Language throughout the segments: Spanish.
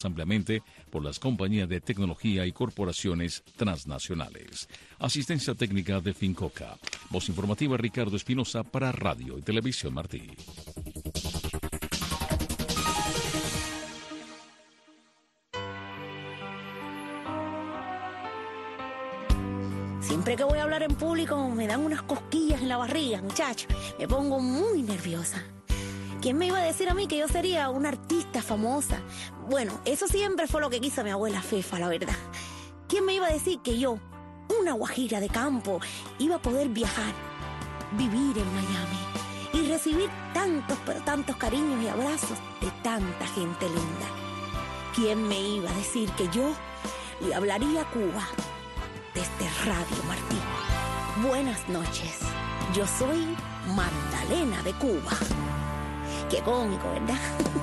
ampliamente por las compañías de tecnología y corporaciones transnacionales. Asistencia técnica de Fincoca. Voz informativa Ricardo Espinosa para Radio y Televisión Martí. Siempre que voy a hablar en público me dan unas cosquillas en la barriga, muchacho. Me pongo muy nerviosa. ¿Quién me iba a decir a mí que yo sería una artista famosa? Bueno, eso siempre fue lo que quiso mi abuela Fefa, la verdad. ¿Quién me iba a decir que yo, una guajira de campo, iba a poder viajar, vivir en Miami y recibir tantos, pero tantos cariños y abrazos de tanta gente linda? ¿Quién me iba a decir que yo le hablaría a Cuba desde Radio Martí? Buenas noches, yo soy Magdalena de Cuba. Qué cómico, ¿verdad?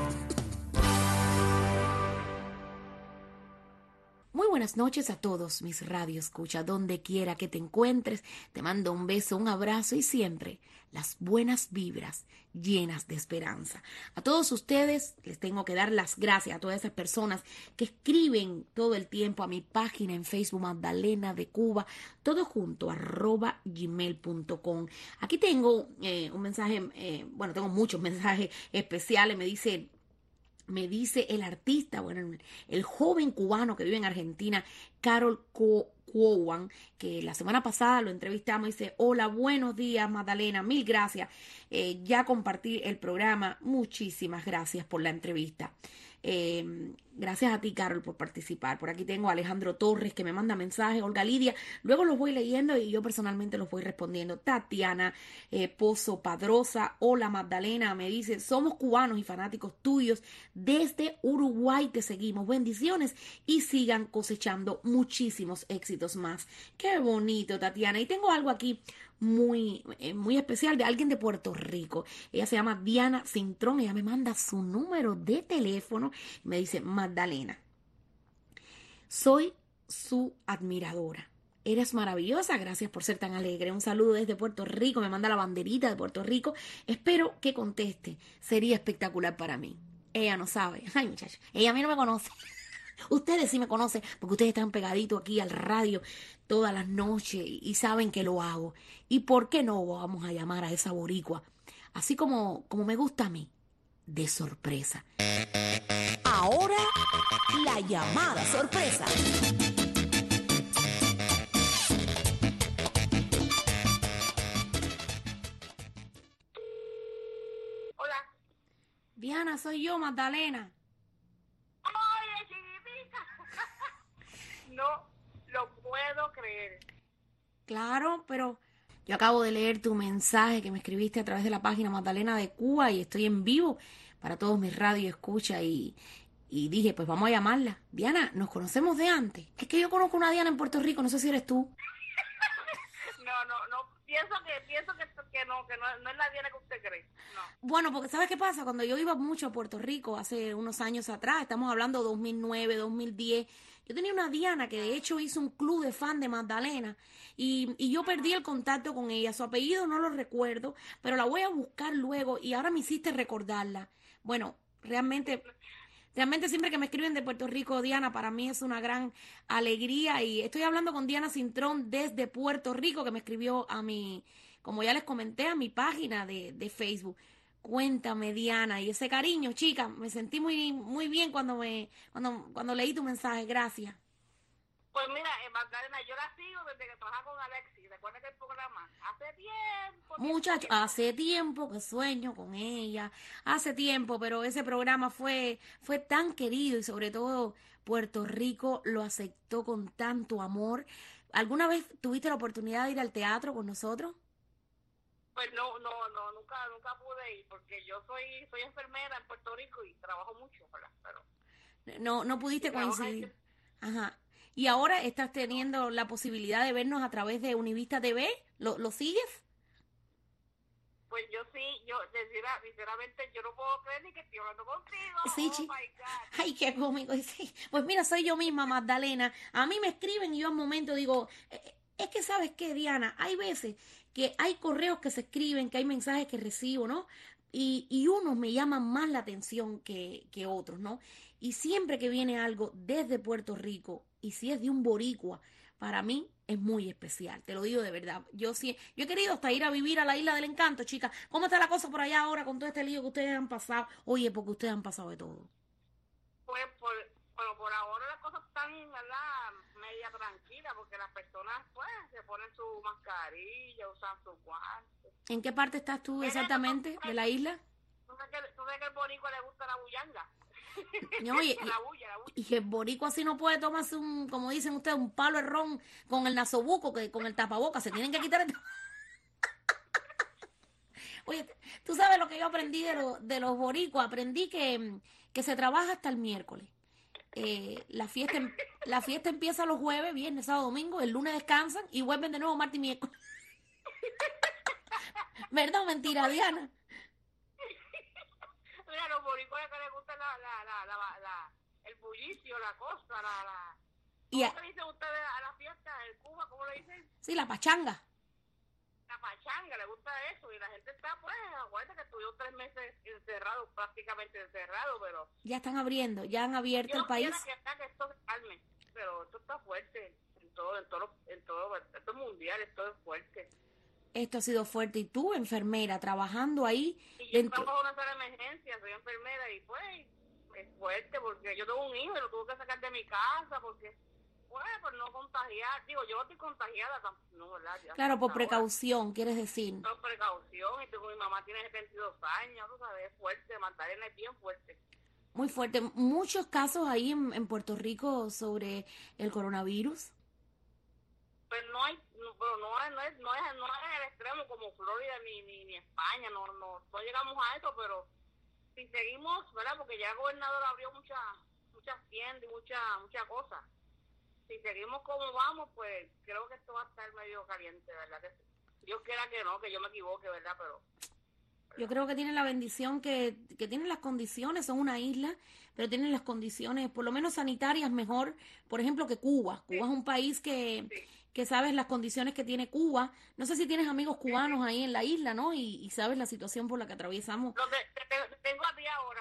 Muy buenas noches a todos mis radioescuchas, donde quiera que te encuentres. Te mando un beso, un abrazo y siempre las buenas vibras llenas de esperanza. A todos ustedes les tengo que dar las gracias, a todas esas personas que escriben todo el tiempo a mi página en Facebook, Magdalena de Cuba, todo junto, @gmail.com. Aquí tengo un mensaje, tengo muchos mensajes especiales. Me dice el artista, el joven cubano que vive en Argentina, Carol Cuowan, que la semana pasada lo entrevistamos, dice: hola, buenos días, Magdalena, mil gracias. Ya compartí el programa, muchísimas gracias por la entrevista. Gracias a ti, Carol, por participar. Por aquí tengo a Alejandro Torres, que me manda mensajes, Olga Lidia, luego los voy leyendo y yo personalmente los voy respondiendo. Tatiana Pozo Padrosa, hola Magdalena, me dice: somos cubanos y fanáticos tuyos, desde Uruguay te seguimos, bendiciones y sigan cosechando muchísimos éxitos más. Qué bonito, Tatiana. Y tengo algo aquí muy especial de alguien de Puerto Rico. Ella se llama Diana Cintrón. Ella me manda su número de teléfono y me dice: Magdalena, soy su admiradora. Eres maravillosa, gracias por ser tan alegre. Un saludo desde Puerto Rico, me manda la banderita de Puerto Rico. Espero que conteste, sería espectacular para mí. Ella no sabe, ay muchachos, ella a mí no me conoce. Ustedes sí me conocen porque ustedes están pegaditos aquí al radio todas las noches y saben que lo hago. ¿Y por qué no vamos a llamar a esa boricua, así como me gusta a mí, de sorpresa? Ahora, la llamada sorpresa. Hola. Diana, soy yo, Magdalena. ¡Oye, chiquitita! No lo puedo creer. Claro, pero yo acabo de leer tu mensaje que me escribiste a través de la página Magdalena de Cuba y estoy en vivo para todos mis radioescuchas y dije, pues vamos a llamarla. Diana, ¿nos conocemos de antes? Es que yo conozco una Diana en Puerto Rico, no sé si eres tú. No, pienso que no es la Diana que usted cree. No. Bueno, porque ¿sabes qué pasa? Cuando yo iba mucho a Puerto Rico hace unos años atrás, estamos hablando 2009, 2010, yo tenía una Diana que de hecho hizo un club de fan de Magdalena y yo perdí el contacto con ella. Su apellido no lo recuerdo, pero la voy a buscar luego y ahora me hiciste recordarla. Bueno, realmente siempre que me escriben de Puerto Rico, Diana, para mí es una gran alegría y estoy hablando con Diana Cintrón desde Puerto Rico, que me escribió como ya les comenté, a mi página de Facebook. Cuéntame, Diana, y ese cariño, chica, me sentí muy bien cuando leí tu mensaje. Gracias. Pues mira, Magdalena, yo la sigo desde que trabajaba con Alexis. ¿Recuerdas el programa? Hace tiempo. Muchacho, hace tiempo que sueño con ella, hace tiempo, pero ese programa fue tan querido y sobre todo Puerto Rico lo aceptó con tanto amor. ¿Alguna vez tuviste la oportunidad de ir al teatro con nosotros? Pues no, nunca pude ir porque yo soy enfermera en Puerto Rico y trabajo mucho, ¿verdad? Pero no pudiste coincidir. Ajá. Y ahora estás teniendo la posibilidad de vernos a través de Univista TV. ¿Lo sigues? Pues yo sí, sinceramente yo no puedo creer ni que estoy hablando contigo. Sí, Oh my God. Ay, qué cómico. Sí. Pues mira, soy yo misma, Magdalena. A mí me escriben y yo en momento digo, es que ¿sabes qué, Diana? Hay veces que hay correos que se escriben, que hay mensajes que recibo, ¿no? y unos me llaman más la atención que otros, ¿no? Y siempre que viene algo desde Puerto Rico, y si es de un boricua, para mí es muy especial, te lo digo de verdad. Yo he querido hasta ir a vivir a la Isla del Encanto, chicas. ¿Cómo está la cosa por allá ahora con todo este lío que ustedes han pasado? Oye, porque ustedes han pasado de todo. Pues bueno, por ahora las cosas están, ¿verdad?, media tranquilas, porque las personas, pues, se ponen su mascarilla, usan sus guantes. ¿En qué parte estás tú Mira, exactamente de la isla? tú sabes que al boricua le gusta la bullanga. No, oye, La bulla. y el boricua así no puede tomarse un, como dicen ustedes, un palo de ron con el nasobuco, que con el tapabocas, se tienen que quitar el... Oye, tú sabes lo que yo aprendí de los boricuas, aprendí que se trabaja hasta el miércoles. La fiesta empieza los jueves, viernes, sábado, domingo, el lunes descansan y vuelven de nuevo martes y miércoles. ¿Verdad o mentira, Diana? Mira, los boricuas que les gusta el bullicio, la cosa, Y ¿cómo se dicen ustedes a la fiesta? ¿El Cuba? ¿Cómo le dicen? sí, la pachanga. La pachanga, le gusta eso, y la gente está, pues, aguanta que estuvieron 3 meses encerrados, prácticamente encerrados, pero... Ya están abriendo, ya han abierto el país. Yo quiero que esto se calme, pero esto está fuerte, esto es mundial, esto es fuerte. Esto ha sido fuerte. Y tú, enfermera, trabajando ahí Y yo dentro... trabajo en una sala de emergencia, soy enfermera, y pues, es fuerte, porque yo tengo un hijo y lo tuve que sacar de mi casa, porque... Pues, por no contagiar, digo, yo estoy contagiada, no, ¿verdad? Ya Claro, por ahora. precaución, quieres decir. Por precaución, y mi mamá tiene 72 años, tú sabes, es fuerte, Magdalena es bien fuerte. Muy fuerte. Muchos casos ahí en Puerto Rico sobre el coronavirus. Pues no hay, pero no es en el extremo como Florida ni España, no llegamos a eso, pero si seguimos, ¿verdad? Porque ya el gobernador abrió muchas tiendas y muchas cosas. Si seguimos como vamos, pues creo que esto va a estar medio caliente, ¿verdad? Que Dios quiera que no, que yo me equivoque, ¿verdad? Pero Yo creo que tienen la bendición que tienen las condiciones, son una isla, pero tienen las condiciones, por lo menos sanitarias, mejor, por ejemplo, que Cuba. Cuba es un país que sabes las condiciones que tiene Cuba. No sé si tienes amigos cubanos ahí en la isla, ¿no? Y sabes la situación por la que atravesamos. tengo a ti ahora.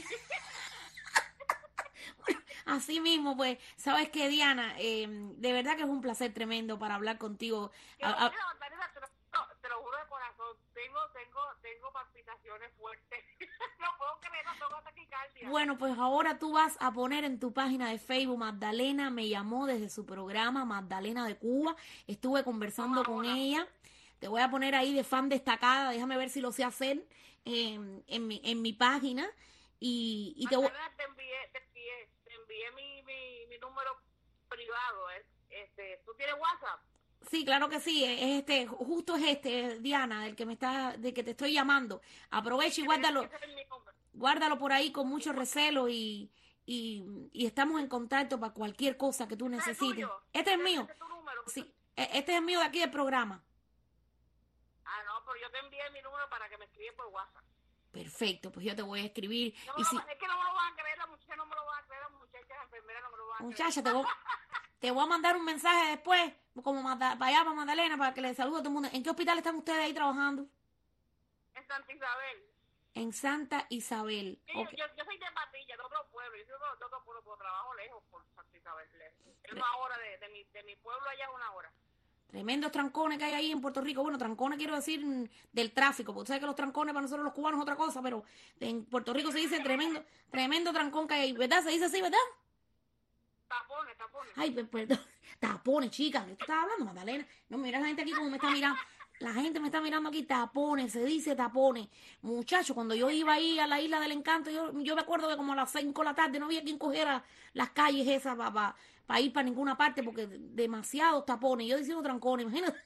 Así mismo, pues, sabes que Diana, de verdad que es un placer tremendo para hablar contigo. Mira, te lo juro de corazón, tengo palpitaciones fuertes. No puedo creer, no tengo taquicardia. Bueno, pues ahora tú vas a poner en tu página de Facebook, Magdalena me llamó desde su programa, Magdalena de Cuba. Estuve conversando con ella. Te voy a poner ahí de fan destacada, déjame ver si lo sé hacer en mi página. Y te envié mi número privado. ¿Tú tienes WhatsApp? Sí, claro que sí, justo es Diana, del que te estoy llamando. Aprovecha y guárdalo por ahí con mucho recelo y estamos en contacto para cualquier cosa que tú necesites. Este es mío. ¿Este es tu número? Sí, este es el mío de aquí del programa. Ah, no, pero yo te envié mi número para que me escribas por WhatsApp. Perfecto, pues yo te voy a escribir. Es que no me lo van a creer, las muchachas no me lo van a creer, las muchachas enfermeras no me lo van a creer. Muchacha, te voy a mandar un mensaje después, como para allá, para Magdalena, para que le salude a todo el mundo. ¿En qué hospital están ustedes ahí trabajando? En Santa Isabel. En Santa Isabel. Sí, Okay. yo soy de Patilla, de otro pueblo. Yo soy de otro pueblo, pero trabajo lejos por Santa Isabel. Es una hora de mi pueblo, allá es una hora. Tremendos trancones que hay ahí en Puerto Rico. Bueno, trancones quiero decir del tráfico, porque sabes que los trancones para nosotros los cubanos es otra cosa, pero en Puerto Rico se dice tremendo trancón que hay ahí, ¿verdad? Se dice así, ¿verdad? Tapones. Ay, perdón. Tapones, chicas. ¿Qué tú estás hablando, Magdalena? No, mira la gente aquí como me está mirando. La gente me está mirando aquí, tapones, se dice tapones. Muchachos, cuando yo iba ahí a la Isla del Encanto, yo me acuerdo que como a las 5 de la tarde no había quien cogiera las calles esas para ir para ninguna parte, porque demasiados tapones. Yo diciendo trancones, imagínate.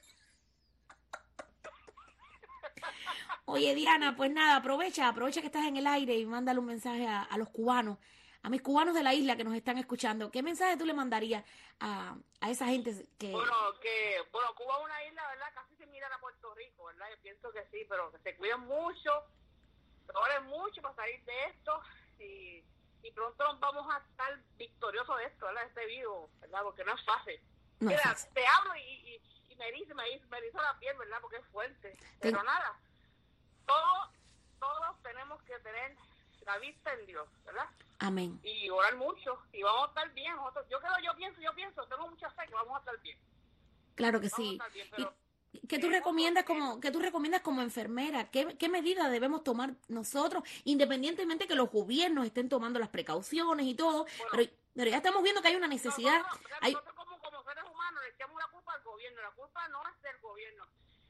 Oye, Diana, pues nada, aprovecha que estás en el aire y mándale un mensaje a los cubanos, a mis cubanos de la isla que nos están escuchando. ¿Qué mensaje tú le mandarías a esa gente que... Bueno, Cuba es una isla, ¿verdad? Casi se mira a Puerto Rico, ¿verdad? Yo pienso que sí, pero que se cuiden mucho, oren mucho para salir de esto y pronto nos vamos a estar victoriosos de esto, ¿verdad? Este virus, ¿verdad? Porque no es fácil. No Mira, es fácil. te hablo y me erizo la piel, ¿verdad? Porque es fuerte. Pero nada, todo todos tenemos que tener la vista en Dios, ¿verdad? Amén. Y orar mucho, y vamos a estar bien. Nosotros, yo pienso, tengo mucha fe que vamos a estar bien. Claro que Vamos a sí. estar bien, pero ¿Qué tú recomiendas como enfermera? ¿Qué medidas debemos tomar nosotros, independientemente que los gobiernos estén tomando las precauciones y todo? Bueno, pero ya estamos viendo que hay una necesidad. Nosotros como seres humanos le echamos la culpa al gobierno. La culpa no es del gobierno.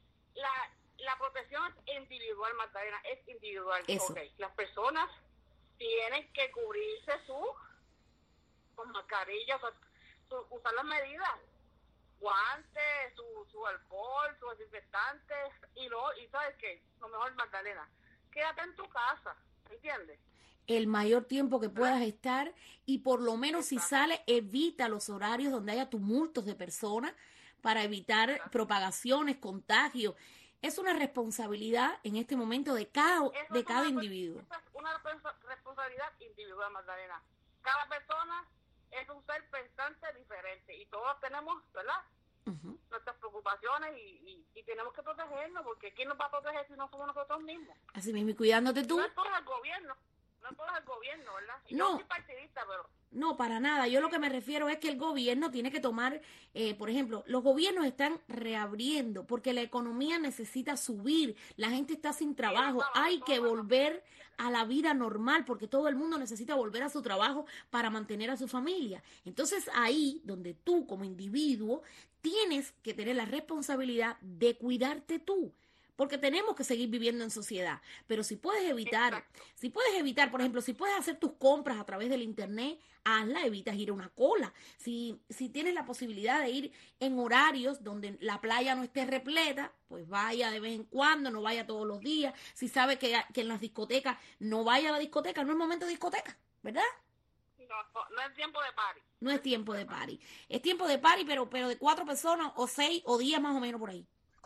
La protección es individual, Magdalena, es individual. Eso. Okay. Las personas tienen que cubrirse con mascarillas, usar las medidas, guantes, su alcohol, su desinfectante, y ¿sabes qué? Lo mejor, Magdalena, quédate en tu casa, ¿entiendes? El mayor tiempo que puedas estar, y por lo menos si sales, evita los horarios donde haya tumultos de personas para evitar propagaciones, contagios. Es una responsabilidad en este momento de cada individuo. Esa es una responsabilidad individual, Magdalena. Cada persona es un ser pensante diferente y todos tenemos, ¿verdad? Nuestras preocupaciones y tenemos que protegernos, porque ¿quién nos va a proteger si no somos nosotros mismos? Así mismo, y cuidándote tú. No es todo el gobierno, ¿verdad? Y No. Yo soy partidista, pero... No, para nada. Yo lo que me refiero es que el gobierno tiene que tomar, por ejemplo, los gobiernos están reabriendo porque la economía necesita subir, la gente está sin trabajo, hay que volver a la vida normal porque todo el mundo necesita volver a su trabajo para mantener a su familia. Entonces ahí donde tú como individuo tienes que tener la responsabilidad de cuidarte tú. Porque tenemos que seguir viviendo en sociedad. Pero si puedes evitar, por ejemplo, si puedes hacer tus compras a través del internet, hazla, evitas ir a una cola. Si tienes la posibilidad de ir en horarios donde la playa no esté repleta, pues vaya de vez en cuando, no vaya todos los días. Si sabe que en las discotecas, no vaya a la discoteca, no es momento de discoteca, ¿verdad? No es tiempo de party. No es tiempo de party. Es tiempo de party, pero de 4 personas o 6 o 10 más o menos por ahí.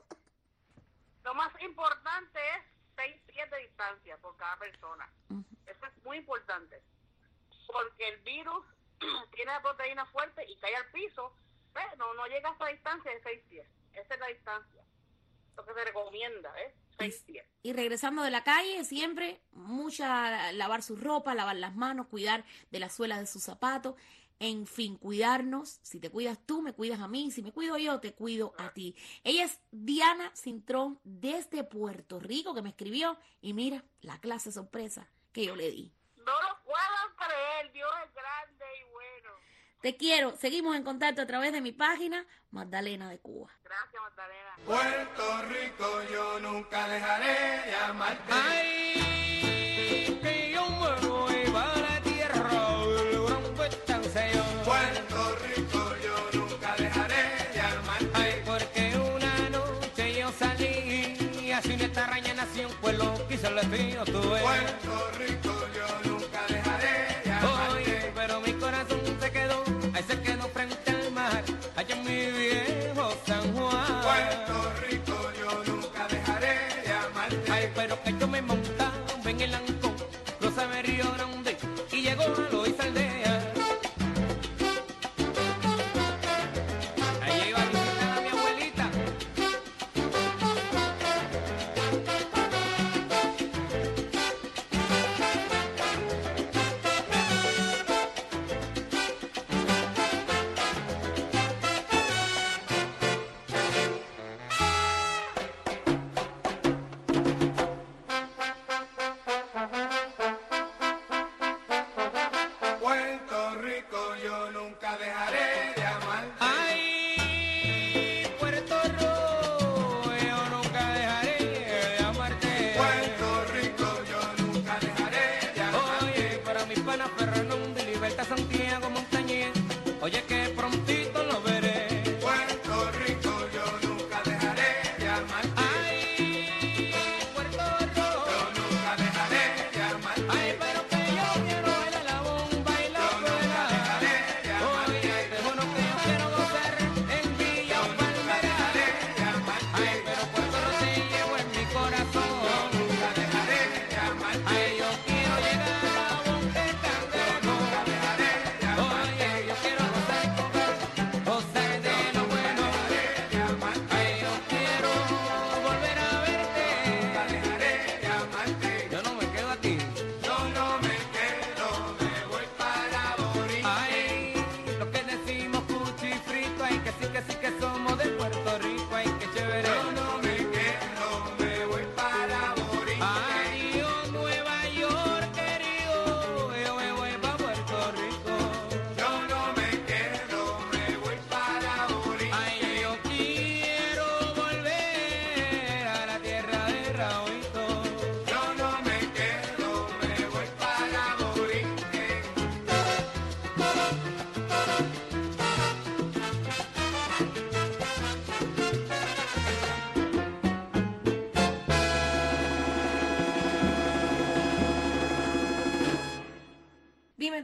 Lo más importante es 6 pies de distancia por cada persona. Eso es muy importante. Porque el virus tiene la proteína fuerte y cae al piso, no llega a esta distancia de 6 pies. Esa es la distancia. Lo que se recomienda, 6 pies. Y regresando de la calle, siempre lavar su ropa, lavar las manos, cuidar de la suela de sus zapatos. En fin, cuidarnos. Si te cuidas tú, me cuidas a mí. Si me cuido yo, te cuido a ti. Ella es Diana Cintrón desde Puerto Rico, que me escribió. Y mira, la clase sorpresa que yo le di. No lo puedo creer. Dios es grande y bueno. Te quiero. Seguimos en contacto a través de mi página, Magdalena de Cuba. Gracias, Magdalena. Puerto Rico, yo nunca dejaré de amarte. Ay, que yo me voy para tierra. Puerto Rico, yo nunca dejaré de amarte. Ay, porque una noche yo salí, así una extraña nación, pues lo quiso el destino, tuve. Puerto Rico, yo nunca dejaré de amarte. Oye, pero mi corazón se quedó frente al mar, allá en mi viejo San Juan. Puerto Rico, yo nunca dejaré de amarte. Ay, pero que yo me montaba en el Ancón, cruzaba el Río Grande y llegó a Loíza Aldea. Puerto Rico, yo nunca dejaré de amarte. Ay, Puerto Rico, yo nunca dejaré de amarte. Puerto Rico, yo nunca dejaré de amarte. Oye, para mi pana Fernando de Libertad Santiago Montañez, oye que prontito lo veré. Puerto Rico, yo nunca dejaré de amarte. Ay, Puerto Rico, Yo nunca dejaré de amarte. ay, pero que yo quiero bailar la bomba y la Yo nunca dejaré de amarte. Oye, te juro que yo quiero gozar en Villa Palmera. De amarte. Ay, pero Puerto Rico te llevo en mi corazón. Nunca dejaré de amarte. Ay, yo quiero llegar a Monte Cangrejo. Dejaré de amarte. Oye, yo quiero gozar con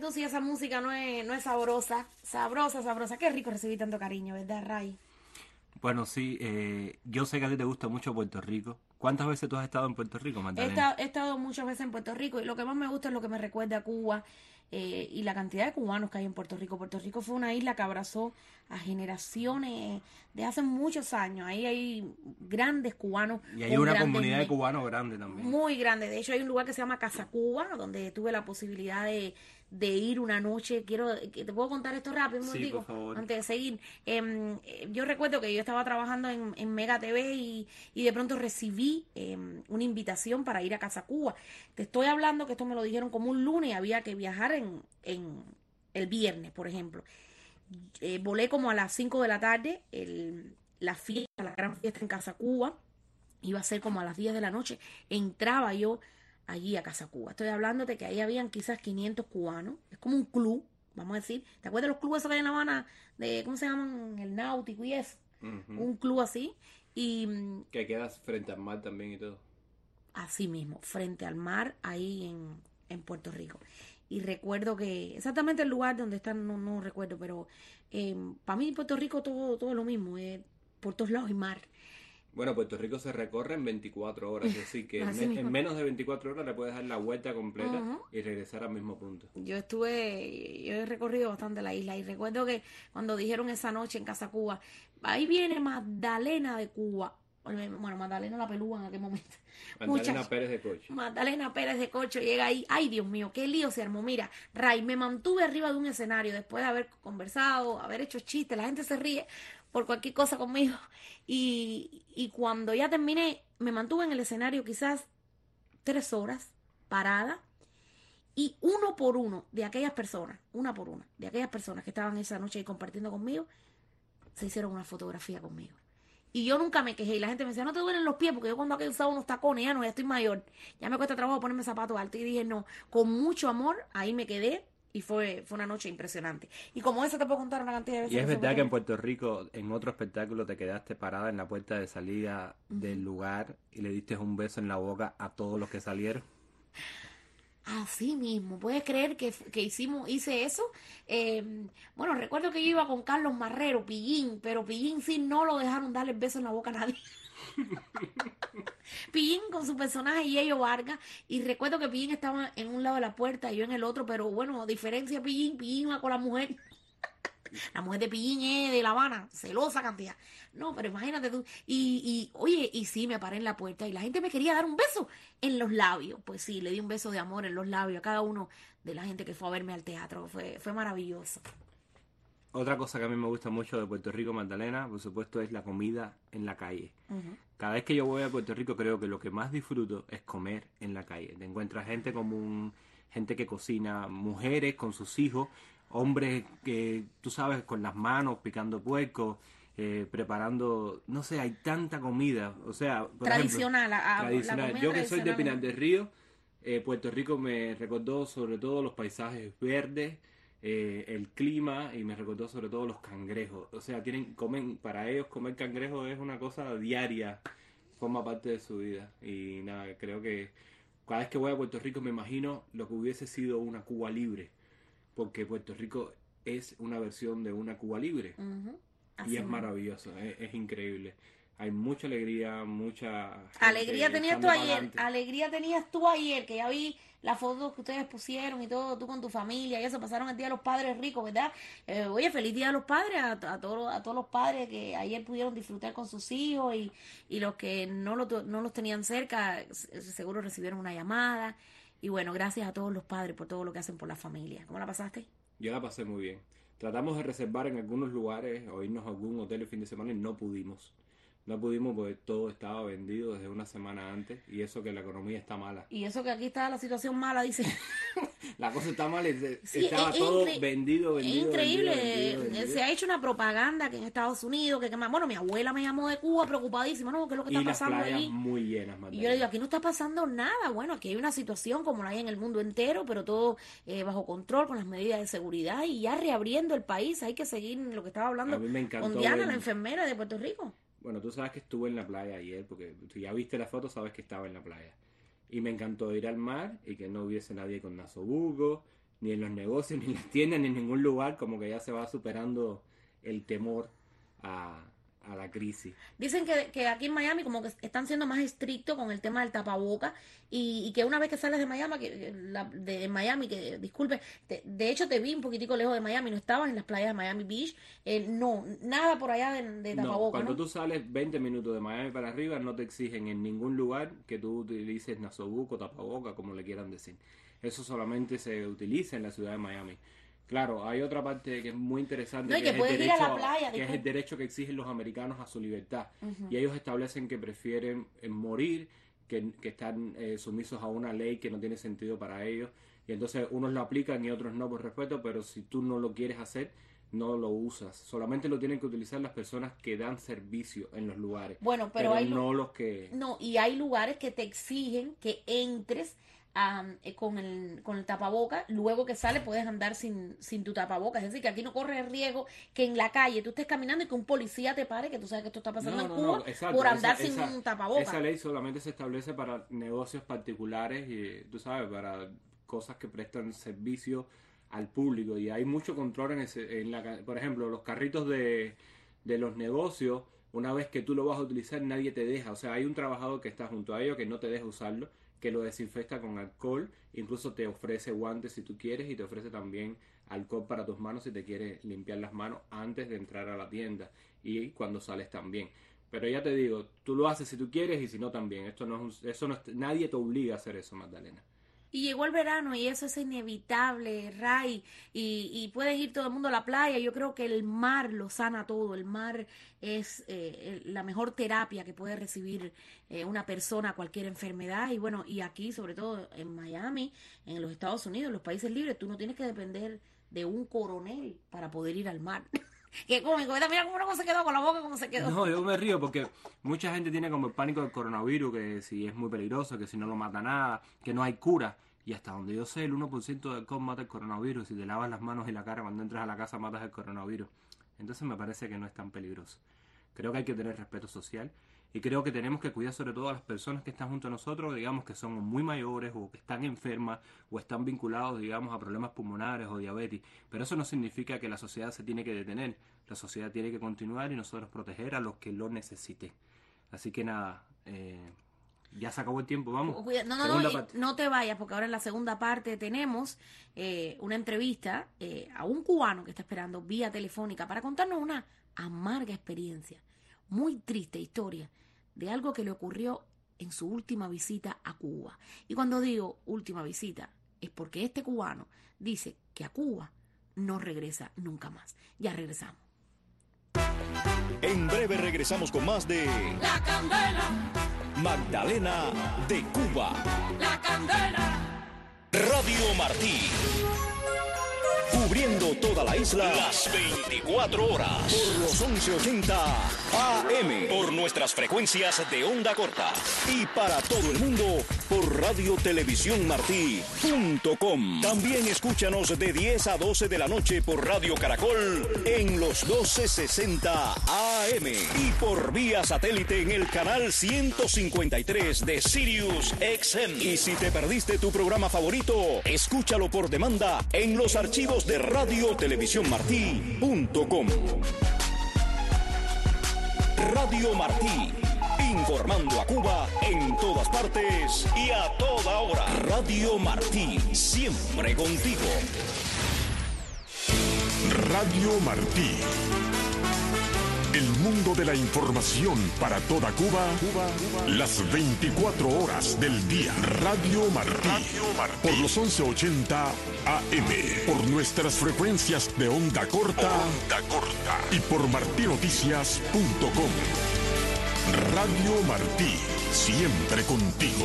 tú si esa música no es sabrosa? Sabrosa, sabrosa. Qué rico recibir tanto cariño, ¿verdad, Ray? Bueno, sí, yo sé que a ti te gusta mucho Puerto Rico. ¿Cuántas veces tú has estado en Puerto Rico, He Magdalena? estado muchas veces en Puerto Rico y lo que más me gusta es lo que me recuerda a Cuba y la cantidad de cubanos que hay en Puerto Rico. Puerto Rico fue una isla que abrazó a generaciones de hace muchos años. Ahí hay grandes cubanos. Y hay con una grandes comunidad de me- cubanos grande también. Muy grande. De hecho, hay un lugar que se llama Casa Cuba, donde tuve la posibilidad de ir una noche. ¿Te puedo contar esto rápido, un Sí, momentico? por favor. Antes de seguir. Yo recuerdo que yo estaba trabajando en Mega TV y de pronto recibí una invitación para ir a Casa Cuba. Te estoy hablando que esto me lo dijeron como un lunes y había que viajar en el viernes, por ejemplo. Volé como a las 5 de la tarde, la fiesta, la gran fiesta en Casa Cuba, iba a ser como a las 10 de la noche. Entraba yo allí a Casa Cuba. Estoy hablándote que ahí habían quizás 500 cubanos. Es como un club, vamos a decir. ¿Te acuerdas de los clubes esos que hay en La Habana? ¿Cómo se llaman? El Náutico y eso. Ujú. Un club así. Y Que quedas frente al mar también y todo. así mismo, frente al mar, ahí en Puerto Rico. Y recuerdo que, exactamente el lugar donde están, no recuerdo, pero para mí en Puerto Rico todo es lo mismo, por todos lados hay mar. Bueno, Puerto Rico se recorre en 24 horas, es decir, que Así mismo. en menos de 24 horas le puedes dar la vuelta completa Ujú. y regresar al mismo punto. Yo he recorrido bastante la isla y recuerdo que cuando dijeron esa noche en Casa Cuba, ahí viene Magdalena de Cuba. Bueno, Magdalena la pelúa en aquel momento. Magdalena Muchacho. Pérez de Coche. Magdalena Pérez de Corcho llega ahí. Ay, Dios mío, qué lío se armó. Mira, Ray, me mantuve arriba de un escenario después de haber conversado, haber hecho chistes. La gente se ríe por cualquier cosa conmigo. Y cuando ya terminé, me mantuve en el escenario quizás 3 horas parada. Y uno por uno de aquellas personas, una por una, de aquellas personas que estaban esa noche ahí compartiendo conmigo, se hicieron una fotografía conmigo. Y yo nunca me quejé. Y la gente me decía, no te duelen los pies, porque yo cuando aquel usaba unos tacones, ya no, ya estoy mayor. Ya me cuesta trabajo ponerme zapatos altos. Y dije, no, con mucho amor, ahí me quedé. Y fue una noche impresionante. Y como esa te puedo contar una cantidad de veces. Y es que se verdad que en fue. Puerto Rico, en otro espectáculo, te quedaste parada en la puerta de salida del lugar y le diste un beso en la boca a todos los que salieron. Así mismo, ¿puedes creer que hice eso? Bueno, recuerdo que yo iba con Carlos Marrero, Pillín, pero Pillín sí no lo dejaron darle el beso en la boca a nadie. Pillín con su personaje Yeyo Vargas, y recuerdo que Pillín estaba en un lado de la puerta y yo en el otro, pero bueno, a diferencia de Pillín iba con la mujer. La mujer de Pillín es de La Habana, celosa cantidad. No, pero imagínate tú. Oye, y sí, me paré en la puerta y la gente me quería dar un beso en los labios. Pues sí, le di un beso de amor en los labios a cada uno de la gente que fue a verme al teatro. Fue maravilloso. Otra cosa que a mí me gusta mucho de Puerto Rico, Magdalena, por supuesto, es la comida en la calle. Ujú. Cada vez que yo voy a Puerto Rico creo que lo que más disfruto es comer en la calle. Te encuentras gente común, gente que cocina, mujeres con sus hijos, hombres que, tú sabes, con las manos picando puerco, preparando, no sé, hay tanta comida. O sea, por Tradicional, ejemplo, la tradicional. comida Yo que soy de tradicional. Pinar del Río, Puerto Rico me recordó sobre todo los paisajes verdes, el clima, y me recordó sobre todo los cangrejos. O sea, para ellos comer cangrejo es una cosa diaria, forma parte de su vida. Y nada, creo que cada vez que voy a Puerto Rico me imagino lo que hubiese sido una Cuba libre, porque Puerto Rico es una versión de una Cuba libre. Ujú. Y Así es mismo. maravilloso, es increíble. Hay mucha alegría, mucha gente Alegría tenías echando tú para ayer, adelante. alegría tenías tú ayer, que ya vi las fotos que ustedes pusieron y todo, tú con tu familia y eso, pasaron el Día de los Padres ricos, ¿verdad? Oye, feliz Día de los Padres a todos los padres que ayer pudieron disfrutar con sus hijos y los que no los tenían cerca, seguro recibieron una llamada. Y bueno, gracias a todos los padres por todo lo que hacen por la familia. ¿Cómo la pasaste? Yo la pasé muy bien. Tratamos de reservar en algunos lugares o irnos a algún hotel el fin de semana y no pudimos. No pudimos porque todo estaba vendido desde una semana antes, y eso que la economía está mala. Y eso que aquí está la situación mala, dice. La cosa está mala, Sí, estaba es todo incre- vendido. Es increíble, se ha hecho una propaganda que en Estados Unidos, bueno, mi abuela me llamó de Cuba preocupadísima, ¿no? ¿Qué es lo que Y está las pasando playas allí? muy llenas, Y Magdalena. yo le digo, aquí no está pasando nada. Bueno, aquí hay una situación como la hay en el mundo entero, pero todo bajo control, con las medidas de seguridad y ya reabriendo el país. Hay que seguir lo que estaba hablando A mí me encantó con Diana, ver- la enfermera de Puerto Rico. Bueno, tú sabes que estuve en la playa ayer, porque si ya viste la foto, sabes que estaba en la playa. Y me encantó ir al mar y que no hubiese nadie con nasobuco, ni en los negocios, ni en las tiendas, ni en ningún lugar, como que ya se va superando el temor a la crisis. Dicen que aquí en Miami como que están siendo más estrictos con el tema del tapaboca y que una vez que sales de Miami, disculpe, de hecho te vi un poquitico lejos de Miami, no estabas en las playas de Miami Beach, no, nada por allá de tapaboca, cuando tú sales 20 minutos de Miami para arriba no te exigen en ningún lugar que tú utilices nasobuco, tapaboca, como le quieran decir. Eso solamente se utiliza en la ciudad de Miami. Claro, hay otra parte que es muy interesante, no, y que puedes ir a la playa, que es el derecho que exigen los americanos a su libertad. Uh-huh. Y ellos establecen que prefieren morir que están sumisos a una ley que no tiene sentido para ellos. Y entonces unos lo aplican y otros no por respeto, pero si tú no lo quieres hacer, no lo usas. Solamente lo tienen que utilizar las personas que dan servicio en los lugares. Bueno, pero hay no los que... No, y hay lugares que te exigen que entres con el tapaboca, luego que sales puedes andar sin tu tapaboca, es decir, que aquí no corre el riesgo que en la calle tú estés caminando y que un policía te pare, que tú sabes que esto está pasando en Cuba, exacto, por andar sin un tapaboca. Esa ley solamente se establece para negocios particulares y, tú sabes, para cosas que prestan servicio al público, y hay mucho control por ejemplo, los carritos de los negocios. Una vez que tú lo vas a utilizar, nadie te deja, o sea, hay un trabajador que está junto a ellos que no te deja usarlo, que lo desinfecta con alcohol, incluso te ofrece guantes si tú quieres y te ofrece también alcohol para tus manos si te quieres limpiar las manos antes de entrar a la tienda y cuando sales también. Pero ya te digo, tú lo haces si tú quieres y si no también. Nadie te obliga a hacer eso, Magdalena. Y llegó el verano y eso es inevitable, Ray, y puedes ir todo el mundo a la playa. Yo creo que el mar lo sana todo. El mar es la mejor terapia que puede recibir una persona, cualquier enfermedad. Y bueno, y aquí, sobre todo en Miami, en los Estados Unidos, en los países libres, tú no tienes que depender de un coronel para poder ir al mar. Qué cómico, mira cómo uno se quedó con la boca, cómo se quedó. No, yo me río porque mucha gente tiene como el pánico del coronavirus, que si es muy peligroso, que si no lo mata nada, que no hay cura. Y hasta donde yo sé, el 1% del alcohol mata el coronavirus. Si te lavas las manos y la cara cuando entras a la casa, matas el coronavirus. Entonces me parece que no es tan peligroso. Creo que hay que tener respeto social. Y creo que tenemos que cuidar sobre todo a las personas que están junto a nosotros, digamos que son muy mayores o que están enfermas o están vinculados, digamos, a problemas pulmonares o diabetes. Pero eso no significa que la sociedad se tiene que detener. La sociedad tiene que continuar y nosotros proteger a los que lo necesiten. Así que nada, ya se acabó el tiempo, vamos. No te vayas, porque ahora en la segunda parte tenemos una entrevista a un cubano que está esperando vía telefónica para contarnos una amarga experiencia, muy triste historia de algo que le ocurrió en su última visita a Cuba. Y cuando digo última visita, es porque este cubano dice que a Cuba no regresa nunca más. Ya regresamos. En breve regresamos con más de La Candela, Magdalena de Cuba. La Candela, Radio Martí. Cubriendo toda la isla las 24 horas por los 1180 AM, por nuestras frecuencias de onda corta y para todo el mundo por radiotelevisiónmartí.com. También escúchanos de 10 a 12 de la noche por Radio Caracol en los 1260 AM y por vía satélite en el canal 153 de Sirius XM. Y si te perdiste tu programa favorito, escúchalo por demanda en los archivos de radiotelevisiónmartí.com. Radio Martí, informando a Cuba en todas partes y a toda hora. Radio Martí, siempre contigo. Radio Martí. El mundo de la información para toda Cuba, las 24 horas del día. Radio Martí, por los 1180 AM, por nuestras frecuencias de onda corta, y por martinoticias.com. Radio Martí, siempre contigo.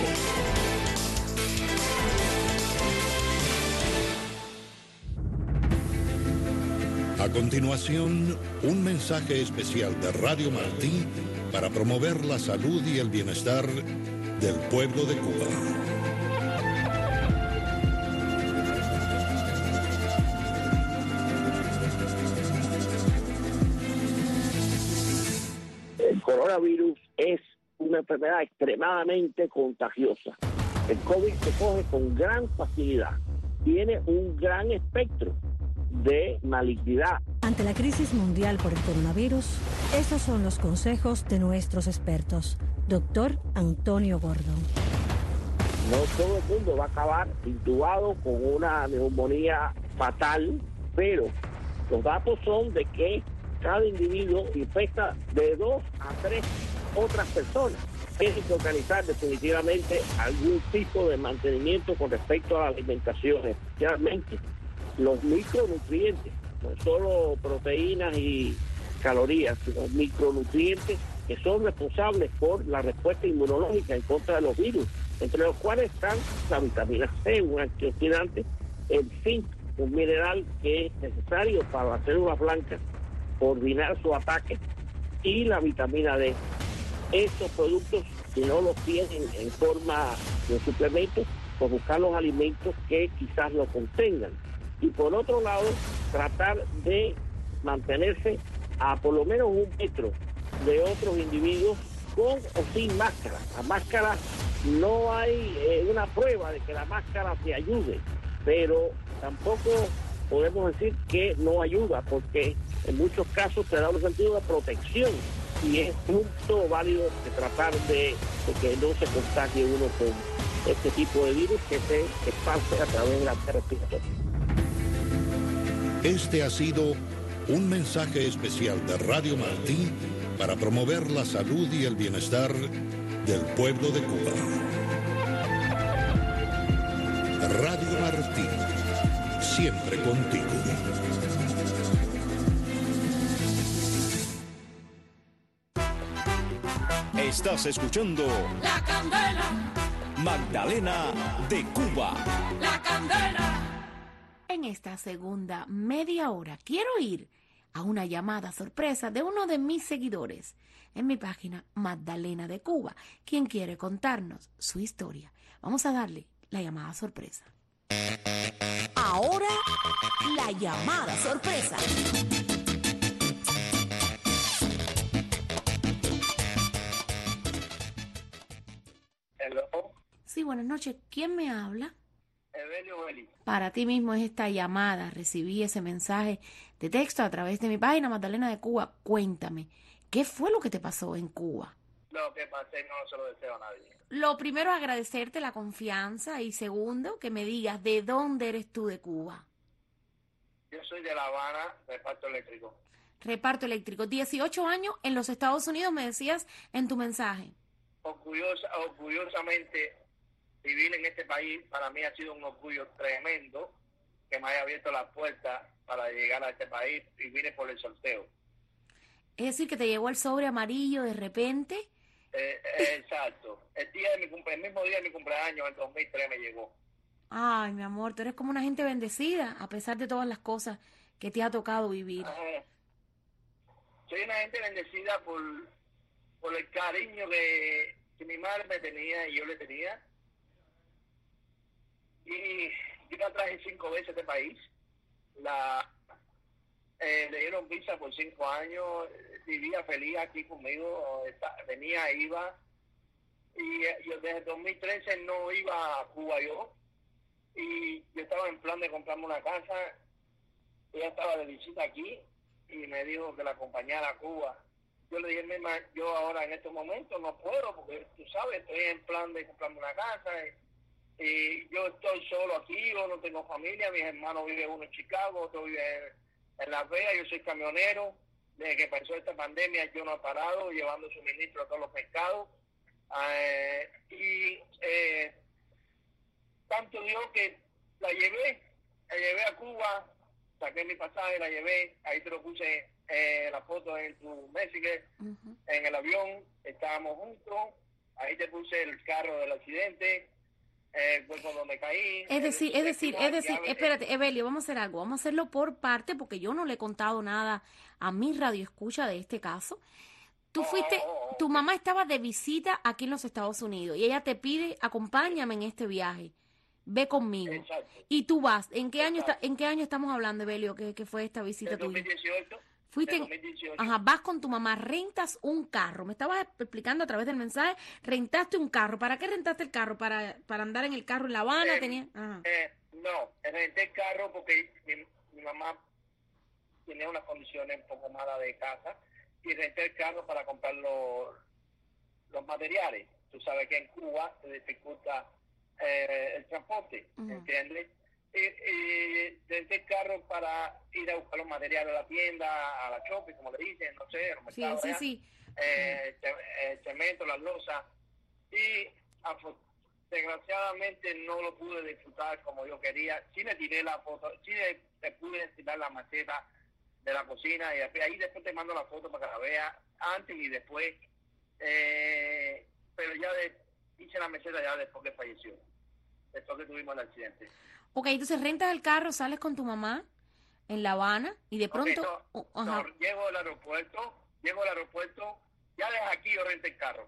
A continuación, un mensaje especial de Radio Martí para promover la salud y el bienestar del pueblo de Cuba. El coronavirus es una enfermedad extremadamente contagiosa. El COVID se coge con gran facilidad. tiene un gran espectro de malignidad. Ante la crisis mundial por el coronavirus, estos son los consejos de nuestros expertos. Doctor Antonio Gordon. No todo el mundo va a acabar intubado con una neumonía fatal, pero los datos son de que cada individuo infecta de 2 a 3 otras personas. Tiene que organizar definitivamente algún tipo de mantenimiento con respecto a la alimentación, especialmente los micronutrientes, no solo proteínas y calorías, sino micronutrientes que son responsables por la respuesta inmunológica en contra de los virus, entre los cuales están la vitamina C, un antioxidante, el zinc, un mineral que es necesario para las células blancas coordinar su ataque, y la vitamina D. Estos productos, si no los tienen en forma de suplementos, pues buscar los alimentos que quizás lo contengan. Y por otro lado, tratar de mantenerse a por lo menos 1 metro de otros individuos con o sin máscara. La máscara, no hay una prueba de que la máscara te ayude, pero tampoco podemos decir que no ayuda, porque en muchos casos te da un sentido de protección y es punto válido de tratar de que no se contagie uno con este tipo de virus que se esparce a través de la vía respiratoria. Este ha sido un mensaje especial de Radio Martí para promover la salud y el bienestar del pueblo de Cuba. Radio Martí, siempre contigo. Estás escuchando La Candela, Magdalena de Cuba. La Candela. En esta segunda media hora quiero ir a una llamada sorpresa de uno de mis seguidores en mi página Magdalena de Cuba, quien quiere contarnos su historia. Vamos a darle la llamada sorpresa. Ahora, la llamada sorpresa. Hello. Sí, buenas noches. ¿Quién me habla? Evelio Eli. Para ti mismo es esta llamada. Recibí ese mensaje de texto a través de mi página Magdalena de Cuba. Cuéntame, ¿qué fue lo que te pasó en Cuba? Lo que pasé no se lo deseo a nadie. Lo primero, agradecerte la confianza, y segundo, que me digas de dónde eres tú de Cuba. Yo soy de La Habana, reparto eléctrico. Reparto eléctrico. 18 años en los Estados Unidos, me decías en tu mensaje. Orgullosamente, vivir en este país para mí ha sido un orgullo tremendo, que me haya abierto la puerta para llegar a este país, y vine por el sorteo. Es decir, que te llegó el sobre amarillo de repente. Exacto. El mismo día de mi cumpleaños, en 2003, me llegó. Ay, mi amor, tú eres como una gente bendecida, a pesar de todas las cosas que te ha tocado vivir. Soy una gente bendecida por el cariño que mi madre me tenía y yo le tenía. Y yo la traje 5 veces a este país. Le dieron visa por 5 años, vivía feliz aquí conmigo, venía, iba. Y yo desde 2013 no iba a Cuba yo. Y yo estaba en plan de comprarme una casa. Ella estaba de visita aquí y me dijo que la acompañara a Cuba. Yo le dije, yo ahora en estos momentos no puedo, porque tú sabes, estoy en plan de comprarme una casa. Y yo estoy solo aquí, yo no tengo familia, mis hermanos viven uno en Chicago, otro vive en Las Vegas, yo soy camionero. Desde que empezó esta pandemia yo no he parado, llevando suministro a todos los mercados. Tanto Dios que la llevé a Cuba, saqué mi pasaje, la llevé, ahí te lo puse la foto en tu Messenger, en el avión, estábamos juntos, ahí te puse el carro del accidente, fue cuando me caí. Es decir, espérate, Evelio, vamos a hacer algo, vamos a hacerlo por parte, porque yo no le he contado nada a mi radioescucha de este caso. Tu mamá estaba de visita aquí en los Estados Unidos y ella te pide, acompáñame en este viaje, ve conmigo. Exacto. Y tú vas. ¿En qué año estamos hablando, Evelio, que fue esta visita tuya? 2018. Fuiste, 2018. Ajá, vas con tu mamá, rentas un carro. Me estabas explicando a través del mensaje, rentaste un carro. ¿Para qué rentaste el carro? ¿Para andar en el carro en La Habana? No, renté el carro porque mi mamá tenía unas condiciones un poco malas de casa y renté el carro para comprar los materiales. Tú sabes que en Cuba se dificulta el transporte, ¿entiendes? Renté el carro para ir a buscar los materiales a la tienda, a la shopping, como le dicen, no sé, a los mercados, sí. El cemento, las losas, y desgraciadamente no lo pude disfrutar como yo quería. Sí le tiré la foto, sí le pude tirar la maceta de la cocina, y ahí después te mando la foto para que la vea antes y después, pero ya hice la maceta ya después que falleció, después que tuvimos el accidente. Ok, entonces rentas el carro, sales con tu mamá en La Habana y de pronto... Llego al aeropuerto, ya desde aquí yo renté el carro.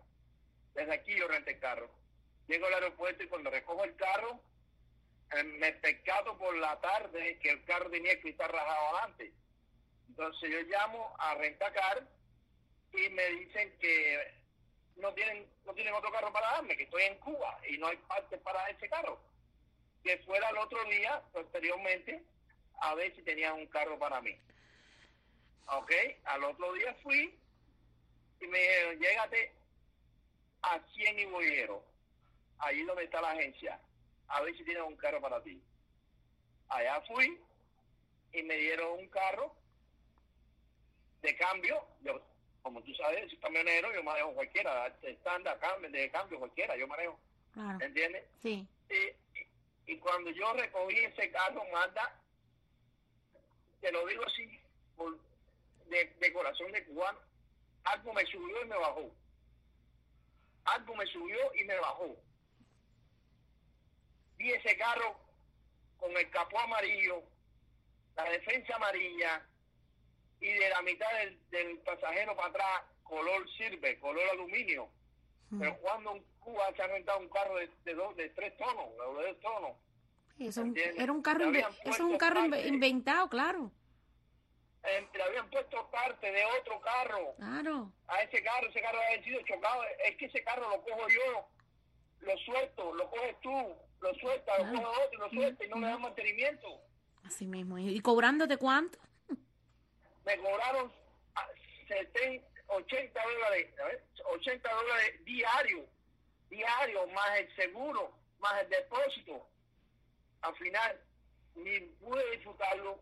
Llego al aeropuerto y cuando recojo el carro, me percato por la tarde que el carro tenía el cristal rajado adelante. Entonces yo llamo a Rentacar y me dicen que no tienen otro carro para darme, que estoy en Cuba y no hay partes para ese carro. Que fuera el otro día, posteriormente, a ver si tenían un carro para mí. Ok, al otro día fui y me dijeron, llégate a 100 y Boyero, allí donde está la agencia, a ver si tienen un carro para ti. Allá fui y me dieron un carro de cambio. Yo, como tú sabes, soy camionero, yo manejo cualquiera, estándar, de cambio cualquiera, yo manejo. Claro. ¿Entiendes? Sí. Y cuando yo recogí ese carro, Magda, te lo digo así, de corazón de cubano, algo me subió y me bajó. Vi ese carro con el capó amarillo, la defensa amarilla, y de la mitad del pasajero para atrás, color silver, color aluminio. Pero cuando en Cuba se ha rentado un carro de 3 tonos, de 2 tonos. Era un carro, es un carro inventado, claro. Le habían puesto parte de otro carro. Claro. A ese carro había sido chocado. Es que ese carro lo cojo yo, lo suelto, lo coges tú, lo sueltas, lo coge otro, lo suelta y no le dan mantenimiento. Así mismo. ¿Y cobrándote cuánto? Me cobraron $80 diario, más el seguro, más el depósito. Al final, ni pude disfrutarlo,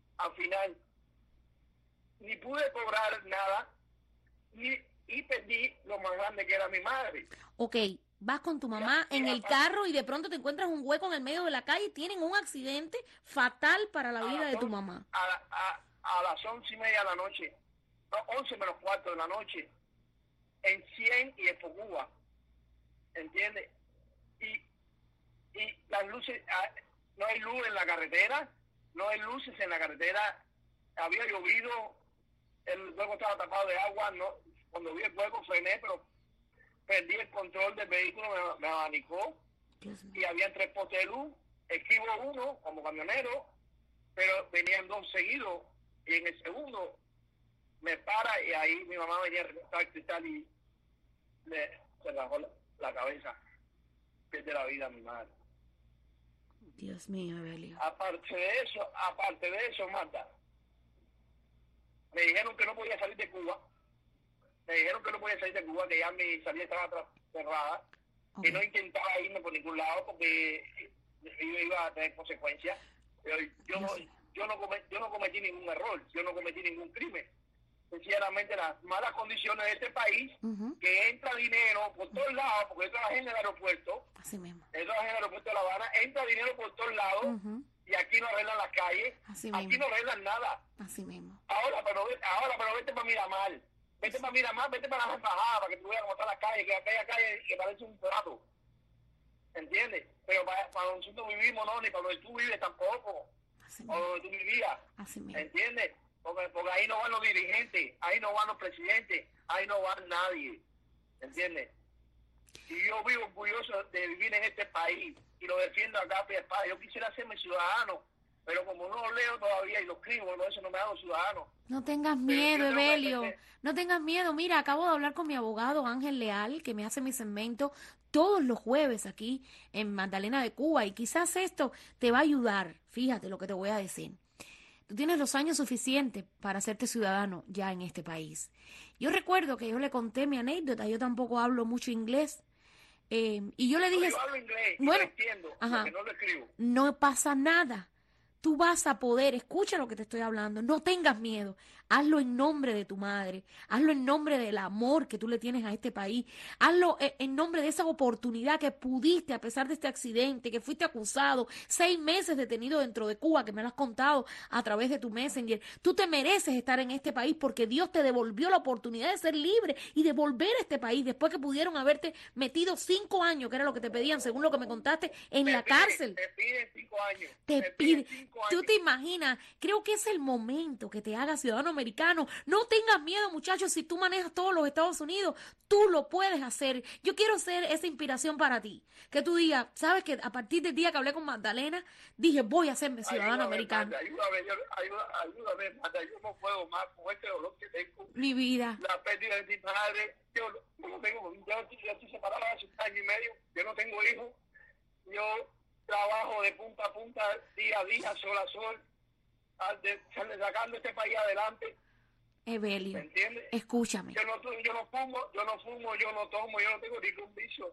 ni pude cobrar nada, y perdí lo más grande que era mi madre. Ok, vas con tu mamá en el carro y de pronto te encuentras un hueco en el medio de la calle y tienen un accidente fatal para la vida de tu mamá. A las 11:30 de la noche, 11 menos cuarto de la noche, en 100 y en Cuba, ¿entiendes? Y las luces, no hay luz en la carretera, no hay luces en la carretera, había llovido, el hueco estaba tapado de agua, no, cuando vi el hueco frené, pero perdí el control del vehículo, me abanicó, y había 3 postes de luz, esquivo uno como camionero, pero venían 2 seguidos, y en el segundo me para, y ahí mi mamá venía a recortar el cristal y se bajó la cabeza, pierde la vida a mi madre. Dios mío, Evelio. Aparte de eso, Marta, me dijeron que no podía salir de Cuba, que ya mi salida estaba cerrada, que no intentaba irme por ningún lado porque yo iba a tener consecuencias, pero yo no cometí ningún error, yo no cometí ningún crimen. Sencillamente las malas condiciones de este país, que entra dinero por todos lados, porque yo trabajé en el aeropuerto, así mismo. Yo trabajé en el aeropuerto de La Habana, entra dinero por todos lados, y aquí no arreglan las calles, aquí no arreglan nada. Así mismo. Ahora, pero vete para Miramar, vete para la embajada, para que tú veas cómo está la calle, que aquella calle que parece un plato, ¿entiendes? Pero para donde nosotros vivimos, no, ni para donde tú vives tampoco, o donde tú vivías, ¿entiendes? Porque ahí no van los dirigentes, ahí no van los presidentes, ahí no va nadie, ¿entiendes? Y yo vivo orgulloso de vivir en este país y lo defiendo a capa y espada. Yo quisiera ser mi ciudadano pero como no lo leo todavía y lo escribo, por eso no me hago ciudadano. No tengas miedo, Evelio. No tengas miedo. Mira, acabo de hablar con mi abogado Ángel Leal, que me hace mi segmento todos los jueves aquí en Magdalena de Cuba. Y quizás esto te va a ayudar. Fíjate lo que te voy a decir. Tú tienes los años suficientes para hacerte ciudadano ya en este país. Yo recuerdo que yo le conté mi anécdota. Yo tampoco hablo mucho inglés. Y yo le dije... Yo hablo inglés, bueno, lo entiendo, ajá, porque no lo escribo. no pasa nada. Tú vas a poder, escucha lo que te estoy hablando, no tengas miedo, hazlo en nombre de tu madre, hazlo en nombre del amor que tú le tienes a este país, hazlo en nombre de esa oportunidad que pudiste, a pesar de este accidente, que fuiste acusado, 6 meses detenido dentro de Cuba, que me lo has contado a través de tu Messenger. Tú te mereces estar en este país porque Dios te devolvió la oportunidad de ser libre y de volver a este país después que pudieron haberte metido 5 años, que era lo que te pedían, según lo que me contaste, en la cárcel. Te piden 5 años. Te piden 5 años. Tú te imaginas, creo que es el momento que te hagas ciudadano americano. No tengas miedo, muchachos, si tú manejas todos los Estados Unidos, tú lo puedes hacer. Yo quiero ser esa inspiración para ti. Que tú digas, sabes que a partir del día que hablé con Magdalena, dije, voy a hacerme ciudadano americano. Ayúdame, Magda, yo no puedo más con este dolor que tengo. Mi vida. La pérdida de mi madre. Yo no tengo, yo estoy separada hace 1 año y medio. Yo no tengo hijos. Yo trabajo de punta a punta, día a día, sol a sol, sacando este país adelante. Evelio, ¿Me entiendes? Escúchame. Yo no fumo, yo no tomo, yo no tengo ningún vicio.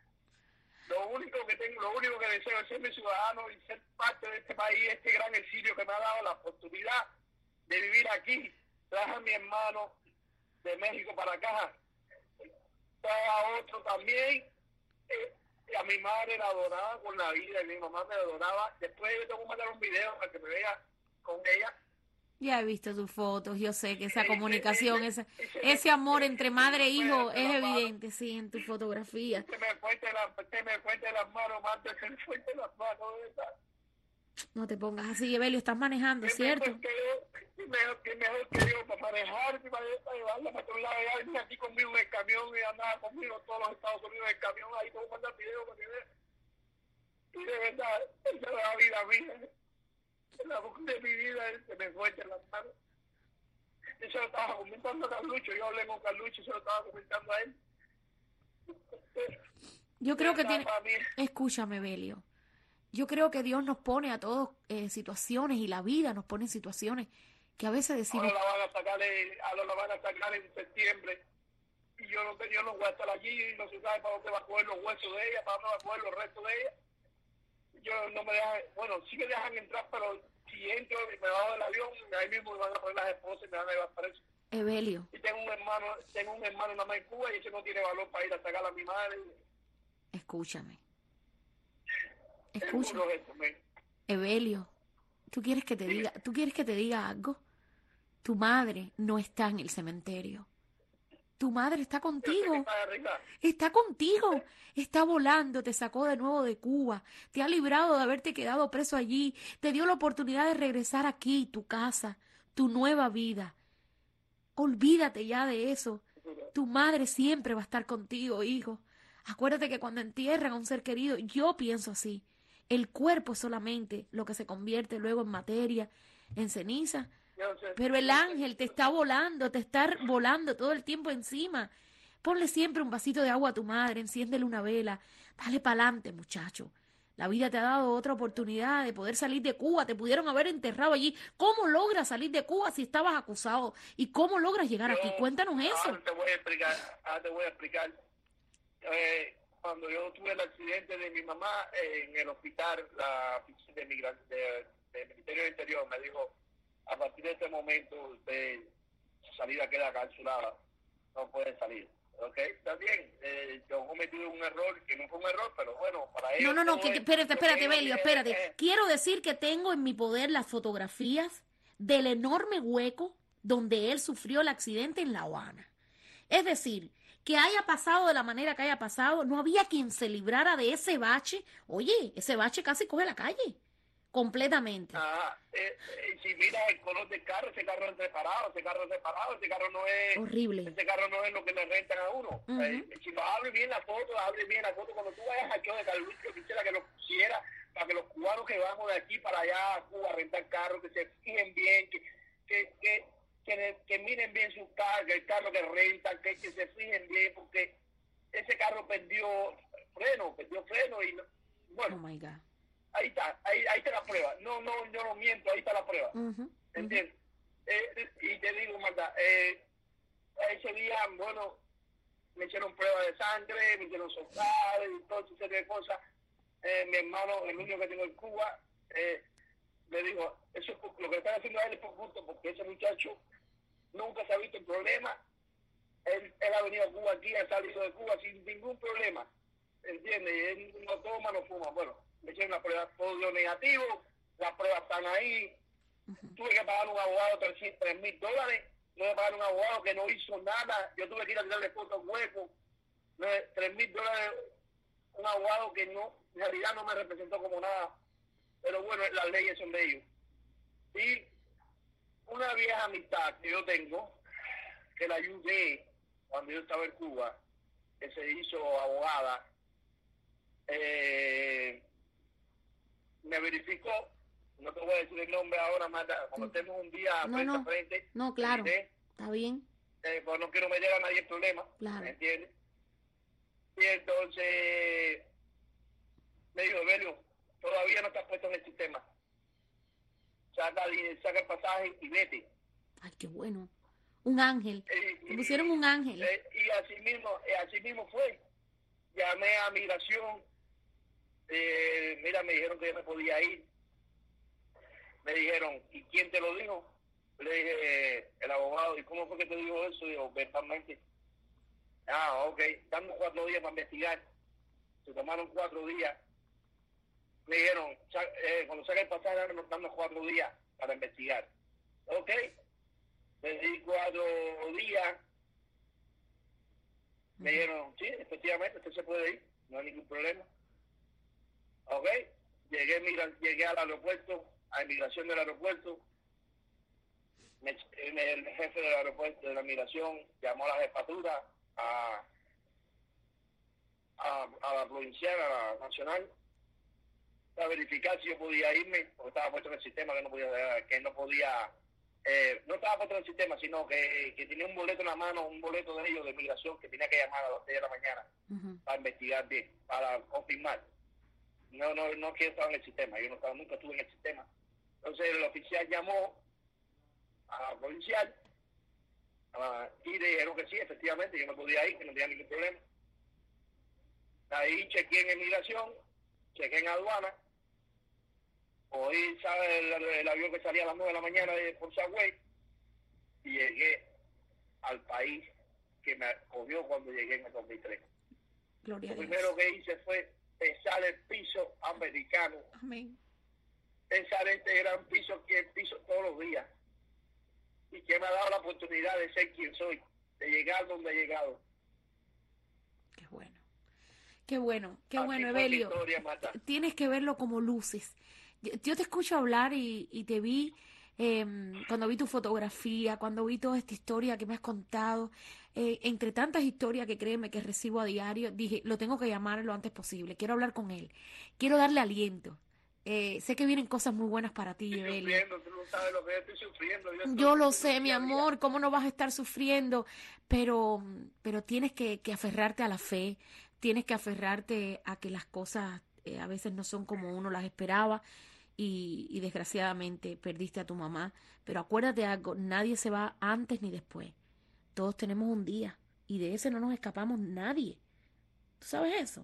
Lo único que deseo es ser mi ciudadano y ser parte de este país, este gran exilio que me ha dado la oportunidad de vivir aquí. Traje a mi hermano de México para acá, traje a otro también. A mi madre la adoraba con la vida y mi mamá me adoraba. Después yo tengo que mandar un video para que me vea con ella. Ya he visto tus fotos, yo sé que esa comunicación, ese amor entre madre e hijo es evidente, sí, en tu fotografía. Se me fuente las manos, Marta, se me fuente las manos, ¿verdad? No te pongas así, Evelio, estás manejando, ¿cierto? Mejor que yo para manejar, para llevarla para todos lados, ella venía aquí conmigo en el camión y andaba conmigo en todos los Estados Unidos en el camión, ahí tengo que mandar video para que vea. Y de verdad, esa es la vida mía. La mujer de mi vida se me fue en las manos. Yo se lo estaba comentando a Carlucho, yo hablé con Carlucho y se lo estaba comentando a él. Yo creo que tiene... Escúchame, Evelio. Yo creo que Dios nos pone a todos situaciones y la vida nos pone en situaciones que a veces decimos... Ahora la van a sacar en septiembre y yo no voy a estar allí y no se sabe para dónde va a coger los huesos de ella, para dónde va a coger los restos de ella. Yo no me dejan, bueno, sí me dejan entrar, pero si entro y me bajo del avión, ahí mismo me van a poner las esposas y me van a llevar preso. Evelio. Y tengo un hermano nada más en Cuba y ese no tiene valor para ir a sacar a mi madre. Escúchame. Evelio, ¿tú quieres que te diga algo? Tu madre no está en el cementerio. Tu madre está contigo. Está contigo. Está volando, te sacó de nuevo de Cuba. Te ha librado de haberte quedado preso allí. Te dio la oportunidad de regresar aquí, tu casa, tu nueva vida. Olvídate ya de eso. Tu madre siempre va a estar contigo, hijo. Acuérdate que cuando entierran a un ser querido, yo pienso así. El cuerpo es solamente lo que se convierte luego en materia, en ceniza. Pero el ángel te está volando todo el tiempo encima. Ponle siempre un vasito de agua a tu madre, enciéndele una vela. Dale para adelante, muchacho. La vida te ha dado otra oportunidad de poder salir de Cuba. Te pudieron haber enterrado allí. ¿Cómo logras salir de Cuba si estabas acusado? ¿Y cómo logras llegar aquí? Cuéntanos eso. Ahora te voy a explicar. Cuando yo tuve el accidente de mi mamá en el hospital, la oficina del Ministerio del Interior me dijo: a partir de este momento, su salida queda cancelada, no puede salir. ¿Ok? Está bien. Yo cometí un error, que no fue un error, pero bueno, para ellos... No, espérate, Evelio, espérate. Quiero decir que tengo en mi poder las fotografías del enorme hueco donde él sufrió el accidente en La Habana. Es decir, que haya pasado de la manera que haya pasado, no había quien se librara de ese bache. Oye, ese bache casi coge la calle. Completamente. Si miras el color del carro, ese carro es reparado, ese carro no es horrible. Ese carro no es lo que le rentan a uno. Si no abre bien la foto, cuando tú vayas al show de Carlucho, quisiera que lo pusiera para que los cubanos que vamos de aquí para allá a Cuba a rentar carros, que se fijen bien, que miren bien su carga, el carro que rentan, que se fijen bien, porque ese carro perdió freno y bueno, oh my God. Ahí está la prueba. No, yo no miento, ahí está la prueba. ¿Entiendes? Y te digo, Marta, ese día, bueno, me hicieron prueba de sangre, me hicieron soltar y todo ese tipo de cosas. Mi hermano, el único que tengo en Cuba, me dijo, eso es lo que están haciendo a él es por gusto, porque ese muchacho nunca se ha visto en problema. Él ha venido a Cuba aquí, ha salido de Cuba sin ningún problema. ¿Entiendes? Él no toma, no fuma. Bueno, me hicieron la prueba, todo dio negativo, las pruebas están ahí. Tuve que pagar un abogado $3,000. Tuve que pagar un abogado que no hizo nada. Yo tuve que ir a tirarle fotos huecos. $3,000, un abogado que no, en realidad no me representó como nada. Pero bueno, las leyes son de ellos. Y una vieja amistad que yo tengo, que la ayudé cuando yo estaba en Cuba, que se hizo abogada, me verificó, no te voy a decir el nombre ahora, Marta, cuando estemos un día frente a frente. No, claro, está bien. Pues no quiero meter a nadie en problemas, claro. ¿Me entiendes? Y entonces me dijo, Belio, todavía no estás puesto en el sistema. Saca el pasaje y vete. Ay, qué bueno. Un ángel. Te pusieron un ángel. Y así mismo fue. Llamé a migración. Mira, me dijeron que yo me podía ir. Me dijeron, ¿y quién te lo dijo? Le dije, el abogado. ¿Y cómo fue que te dijo eso? Dijo, verbalmente. Ah, ok. Dame 4 días para investigar. Se tomaron 4 días. Me dijeron, cuando saque el pasaje, dame 4 días para investigar. Ok. Me di 4 días. Me dijeron, sí, efectivamente, usted se puede ir, no hay ningún problema. Ok. Llegué al aeropuerto, a inmigración del aeropuerto. El jefe del aeropuerto de la inmigración llamó a la jefatura, a la provincial, a la nacional, a verificar si yo podía irme, porque estaba puesto en el sistema no estaba puesto en el sistema, sino que tenía un boleto en la mano, un boleto de ellos de migración que tenía que llamar a las 6 de la mañana para investigar bien, para confirmar. No que yo estaba en el sistema, yo nunca estuve en el sistema. Entonces el oficial llamó a la provincial y le dijeron que sí, efectivamente, yo no podía ir, que no tenía ningún problema. Ahí chequeé en inmigración, chequeé en aduana, hoy sabe el avión que salía a las 9 de la mañana por Southway y llegué al país que me acogió cuando llegué en el 2003. Gloria Lo primero que hice fue pensar el piso americano. Amén. Pensar este gran piso que es piso todos los días y que me ha dado la oportunidad de ser quien soy, de llegar donde he llegado. Qué bueno. Qué bueno, Evelio. Tienes que verlo como luces. Yo te escucho hablar y te vi cuando vi tu fotografía, cuando vi toda esta historia que me has contado, entre tantas historias que créeme que recibo a diario, dije, lo tengo que llamar lo antes posible, quiero hablar con él, quiero darle aliento. Sé que vienen cosas muy buenas para ti, Evelio. Tú no sabes lo que yo estoy sufriendo. Yo lo sé, mi amor, cómo no vas a estar sufriendo, pero tienes que aferrarte a la fe, tienes que aferrarte a que las cosas a veces no son como uno las esperaba y desgraciadamente perdiste a tu mamá, pero acuérdate algo, nadie se va antes ni después, todos tenemos un día y de ese no nos escapamos nadie. ¿Tú sabes eso?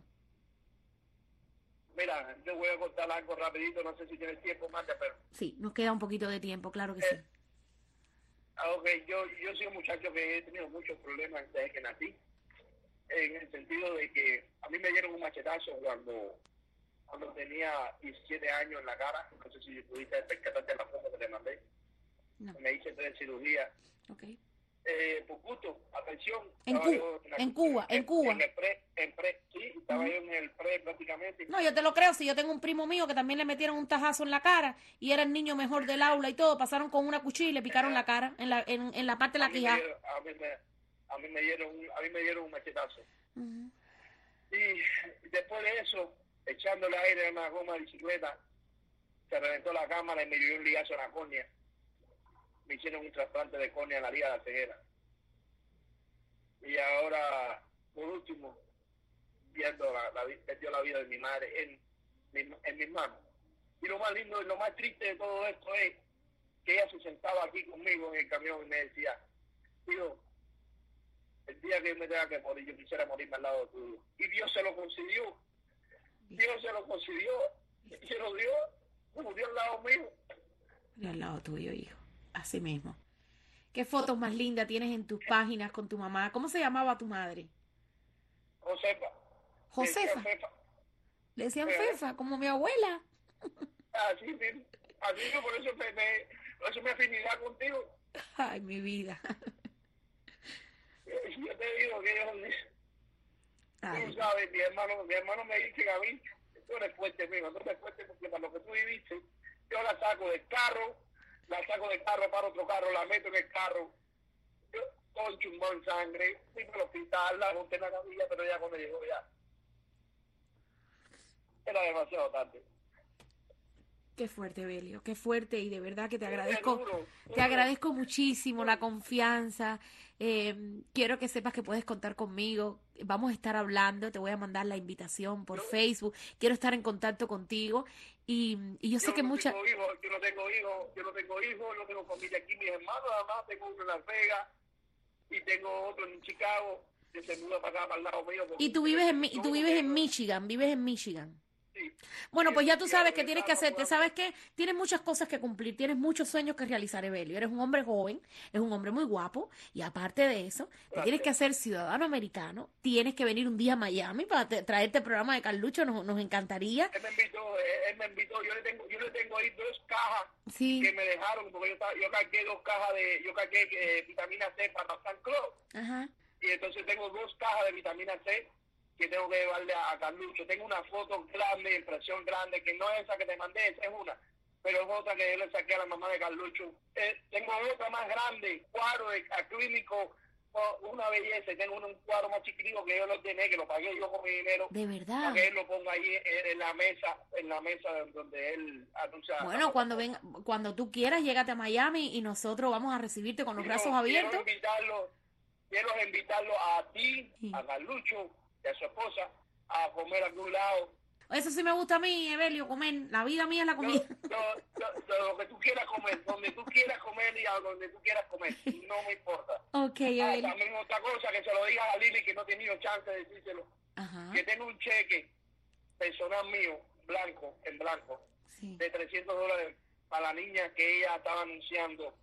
Mira, te voy a contar algo rapidito, no sé si tienes tiempo, Marta, pero... Sí, nos queda un poquito de tiempo, claro que sí. Ok, yo soy un muchacho que he tenido muchos problemas desde que nací, en el sentido de que a mí me dieron un machetazo cuando tenía 17 años en la cara, no sé si pudiste percatarte de la foto que te mandé. No. Me hice 3 cirugías. Okay. Por gusto, atención. En Cuba. Sí, estaba yo en el pre prácticamente. No, yo te lo creo, si yo tengo un primo mío que también le metieron un tajazo en la cara y era el niño mejor del aula y todo, pasaron con una cuchilla y le picaron la cara en la parte de la quijada. A mí me dieron un machetazo. Y después de eso, echándole aire a una goma de bicicleta, se reventó la cámara y me dio un ligazo en la córnea. Me hicieron un trasplante de córnea en la liga de la ceguera. Y ahora, por último, perdió la vida de mi madre en mis manos. Y lo más lindo y lo más triste de todo esto es que ella se sentaba aquí conmigo en el camión y me decía, tío, el día que yo me tenga que morir, yo quisiera morirme al lado tuyo. Y Dios se lo concedió. Dios se lo concedió. Y se lo dio, como dio al lado mío. Y al lado tuyo, hijo. Así mismo. ¿Qué fotos más lindas tienes en tus páginas con tu mamá? ¿Cómo se llamaba tu madre? Josefa. Josefa. Le decían Fefa, como mi abuela. Así mismo. Así mismo, por eso mi afinidad contigo. Ay, mi vida. Yo te digo que tú sabes, mi hermano me dice a mí, tú eres fuerte, mijo, no eres fuerte porque para lo que tú viviste, yo la saco del carro para otro carro, la meto en el carro, yo con chumbón sangre, fui al hospital, la monté en la camilla, pero ya cuando llegó ya, era demasiado tarde. Qué fuerte, Evelio, qué fuerte, y de verdad que te agradezco muchísimo la confianza. Quiero que sepas que puedes contar conmigo. Vamos a estar hablando, te voy a mandar la invitación por Facebook. Quiero estar en contacto contigo y yo sé que muchas... Yo no tengo hijos, no tengo familia aquí, mis hermanos, además tengo uno en Las Vegas y tengo otro en Chicago, que se muda para acá, para el lado mío. Y tú vives en Michigan. Sí. Bueno, pues ya tú sabes que tienes que hacerte, ¿sabes qué? Tienes muchas cosas que cumplir, tienes muchos sueños que realizar, Evelio. Eres un hombre joven, eres un hombre muy guapo, y aparte de eso, te tienes que hacer ciudadano americano, tienes que venir un día a Miami para traerte el programa de Carlucho, nos encantaría. Él me invitó, yo le tengo ahí 2 cajas que me dejaron, porque yo cargué 2 cajas yo cargué vitamina C para San Claude. Ajá. Y entonces tengo 2 cajas de vitamina C que tengo que llevarle a Carlucho. Tengo una foto grande, impresión grande, que no es esa que te mandé, esa es una, pero es otra que yo le saqué a la mamá de Carlucho. Tengo otra más grande, cuadro acrílico, una belleza. Tengo un cuadro más chiquitico que yo lo ordené, que lo pagué yo con mi dinero. De verdad. Para que él lo ponga ahí en la mesa donde él anuncia. Bueno, cuando tú quieras, llégate a Miami y nosotros vamos a recibirte con los brazos abiertos. Quiero invitarlo a ti, a Carlucho, y a su esposa, a comer a algún lado. Eso sí me gusta a mí, Evelio, comer. La vida mía es la comida. Lo que tú quieras comer, donde tú quieras comer y a donde tú quieras comer, no me importa. Ok, Evelio. También otra cosa, que se lo digas a Lili, que no he tenido chance de decírselo. Ajá. Que tengo un cheque personal mío, en blanco, sí, de $300 para la niña que ella estaba anunciando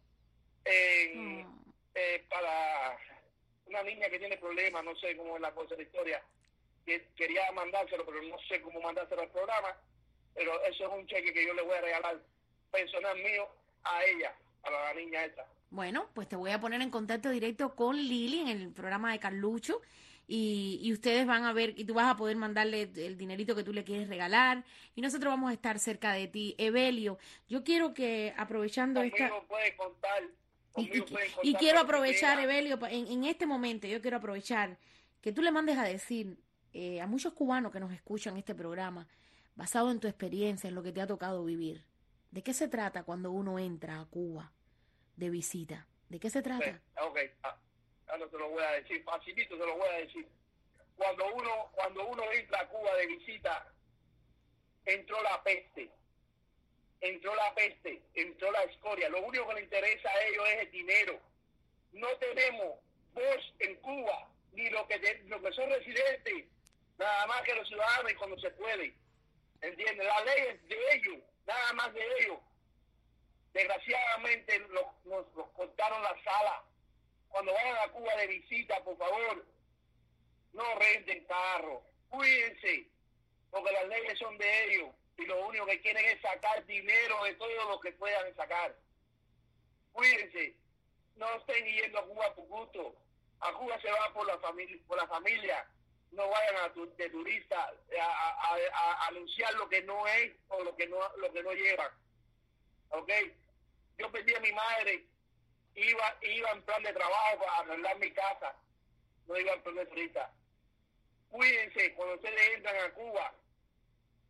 para una niña que tiene problemas, no sé cómo es la cosa de la historia, que quería mandárselo, pero no sé cómo mandárselo al programa, pero eso es un cheque que yo le voy a regalar personal mío a ella, a la niña esta. Bueno, pues te voy a poner en contacto directo con Lili en el programa de Carlucho y ustedes van a ver y tú vas a poder mandarle el dinerito que tú le quieres regalar y nosotros vamos a estar cerca de ti. Evelio, yo quiero que aprovechando conmigo puede contar. Y quiero aprovechar, Evelio, en este momento, yo quiero aprovechar que tú le mandes a decir a muchos cubanos que nos escuchan este programa, basado en tu experiencia, en lo que te ha tocado vivir, ¿de qué se trata cuando uno entra a Cuba de visita? ¿De qué se trata? Ok, ahora te lo voy a decir, facilito te lo voy a decir. Cuando uno entra a Cuba de visita, entró la peste, entró la escoria. Lo único que le interesa a ellos es el dinero. No tenemos voz en Cuba, ni lo que son residentes, nada más que los ciudadanos y cuando se puede. ¿Entiendes? La ley es de ellos, nada más de ellos. Desgraciadamente nos cortaron la sala. Cuando vayan a Cuba de visita, por favor, no renten carro. Cuídense, porque las leyes son de ellos. Y lo único que quieren es sacar dinero de todo lo que puedan sacar. Cuídense, no estén yendo a Cuba por gusto. A Cuba se va por la familia. No vayan de turista a anunciar lo que no es o lo que no llevan. ¿Ok? Yo perdí a mi madre, iba en plan de trabajo para arreglar mi casa. No iba en plan de turista. Cuídense cuando ustedes entran a Cuba.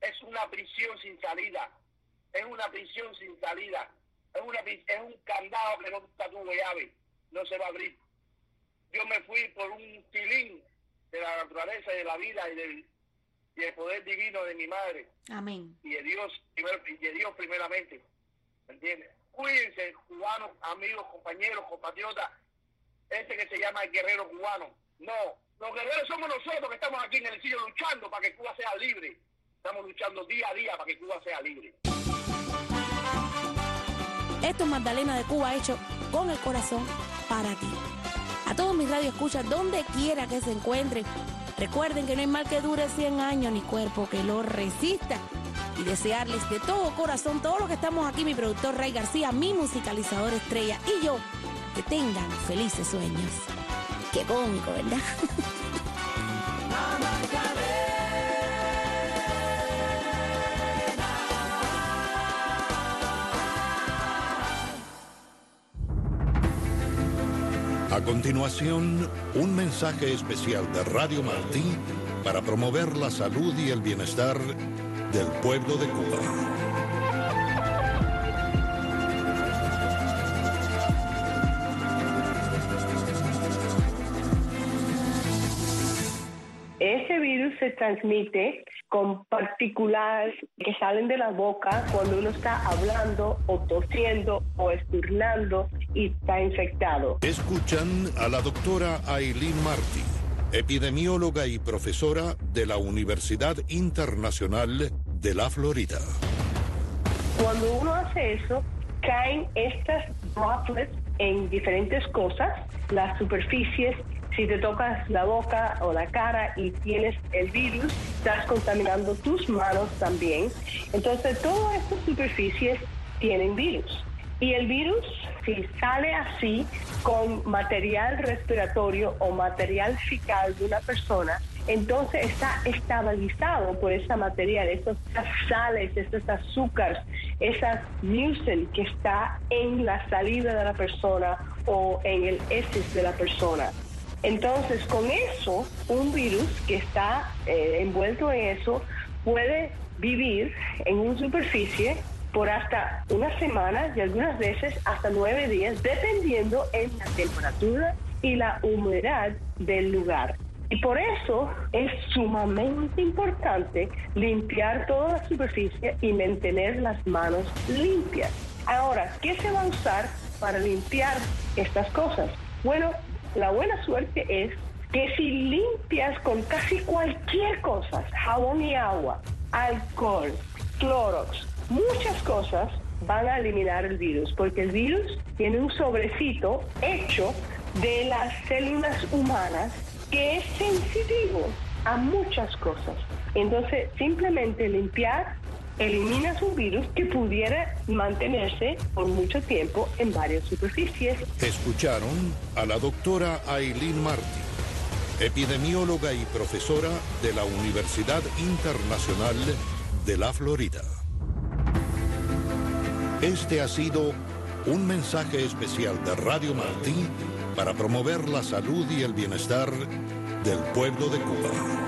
es una prisión sin salida. Es una prisión sin salida. Es un candado que no está tu llave. No se va a abrir. Yo me fui por un tilín de la naturaleza y de la vida y del poder divino de mi madre. Amén. Y de Dios primeramente. ¿Me entiendes? Cuídense, cubanos, amigos, compañeros, compatriotas. Que se llama el guerrero cubano. No, los guerreros somos nosotros que estamos aquí en el exilio luchando para que Cuba sea libre. Estamos luchando día a día para que Cuba sea libre. Esto es Magdalena de Cuba, hecho con el corazón para ti. A todos mis radioescuchas, donde quiera que se encuentren, recuerden que no hay mal que dure 100 años ni cuerpo que lo resista. Y desearles de todo corazón, todos los que estamos aquí, mi productor Ray García, mi musicalizador estrella y yo, que tengan felices sueños. Qué cómico, ¿verdad? A continuación, un mensaje especial de Radio Martí para promover la salud y el bienestar del pueblo de Cuba. Ese virus se transmite con partículas que salen de la boca cuando uno está hablando o tosiendo o esturnando y está infectado. Escuchan a la doctora Ailín Martí, epidemióloga y profesora de la Universidad Internacional de la Florida. Cuando uno hace eso, caen estas droplets en diferentes cosas, las superficies. Si te tocas la boca o la cara y tienes el virus, estás contaminando tus manos también. Entonces, todas estas superficies tienen virus. Y el virus, si sale así con material respiratorio o material fecal de una persona, entonces está estabilizado por ese material, estas sales, estos azúcares, esa mucin que está en la saliva de la persona o en el heces de la persona. Entonces, con eso, un virus que está envuelto en eso puede vivir en una superficie por hasta una semana y algunas veces hasta 9 días, dependiendo en la temperatura y la humedad del lugar. Y por eso es sumamente importante limpiar toda la superficie y mantener las manos limpias. Ahora, ¿qué se va a usar para limpiar estas cosas? Bueno, la buena suerte es que si limpias con casi cualquier cosa, jabón y agua, alcohol, Clorox, muchas cosas van a eliminar el virus, porque el virus tiene un sobrecito hecho de las células humanas que es sensitivo a muchas cosas. Entonces, simplemente limpiar eliminas un virus que pudiera mantenerse por mucho tiempo en varias superficies. Escucharon a la doctora Ailín Martí, epidemióloga y profesora de la Universidad Internacional de la Florida. Este ha sido un mensaje especial de Radio Martí para promover la salud y el bienestar del pueblo de Cuba.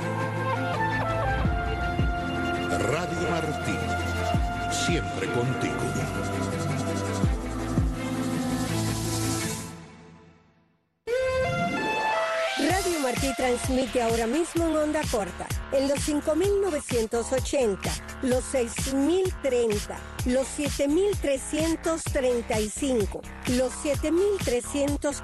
Radio Martí, siempre contigo. Radio Martí transmite ahora mismo en onda corta, en los 5.980, los 6.030, los 7.335, los 7.340